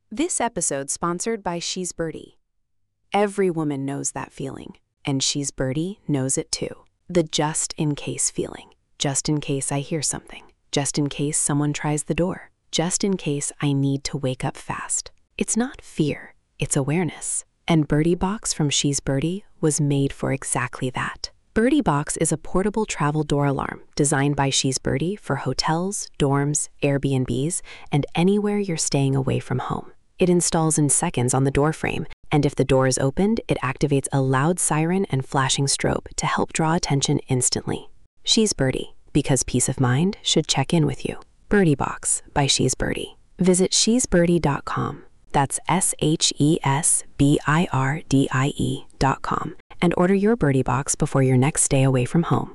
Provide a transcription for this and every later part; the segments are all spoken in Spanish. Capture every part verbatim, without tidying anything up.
This episode sponsored by She's Birdie. Every woman knows that feeling, and She's Birdie knows it too. The just-in-case feeling. Just in case I hear something. Just in case someone tries the door. Just in case I need to wake up fast. It's not fear, it's awareness. And Birdie Box from She's Birdie was made for exactly that. Birdie Box is a portable travel door alarm designed by She's Birdie for hotels, dorms, Airbnbs, and anywhere you're staying away from home. It installs in seconds on the door frame, and if the door is opened, it activates a loud siren and flashing strobe to help draw attention instantly. She's Birdie, because peace of mind should check in with you. Birdie Box by She's Birdie. Visit she's birdie dot com. That's S H E S B I R D I E dot com. And order your Birdie Box before your next stay away from home.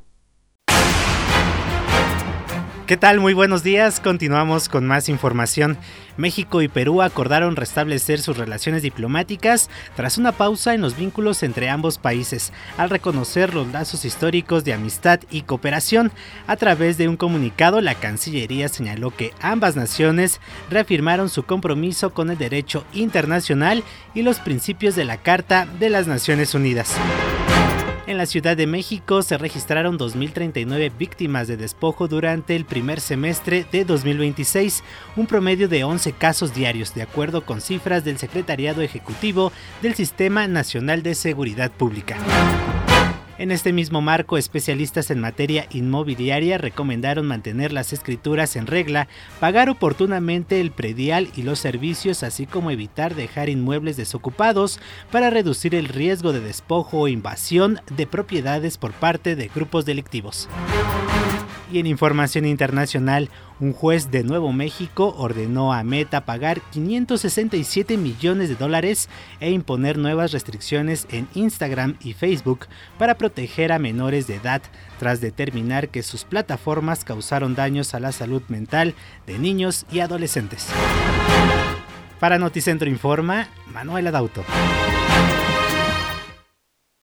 ¿Qué tal? Muy buenos días. Continuamos con más información. México y Perú acordaron restablecer sus relaciones diplomáticas tras una pausa en los vínculos entre ambos países, al reconocer los lazos históricos de amistad y cooperación. A través de un comunicado, la Cancillería señaló que ambas naciones reafirmaron su compromiso con el derecho internacional y los principios de la Carta de las Naciones Unidas. En la Ciudad de México se registraron dos mil treinta y nueve víctimas de despojo durante el primer semestre de dos mil veintiséis, un promedio de once casos diarios, de acuerdo con cifras del Secretariado Ejecutivo del Sistema Nacional de Seguridad Pública. En este mismo marco, especialistas en materia inmobiliaria recomendaron mantener las escrituras en regla, pagar oportunamente el predial y los servicios, así como evitar dejar inmuebles desocupados para reducir el riesgo de despojo o invasión de propiedades por parte de grupos delictivos. Y en información internacional, un juez de Nuevo México ordenó a Meta pagar quinientos sesenta y siete millones de dólares e imponer nuevas restricciones en Instagram y Facebook para proteger a menores de edad, tras determinar que sus plataformas causaron daños a la salud mental de niños y adolescentes. Para Noticentro Informa, Manuel Adauto.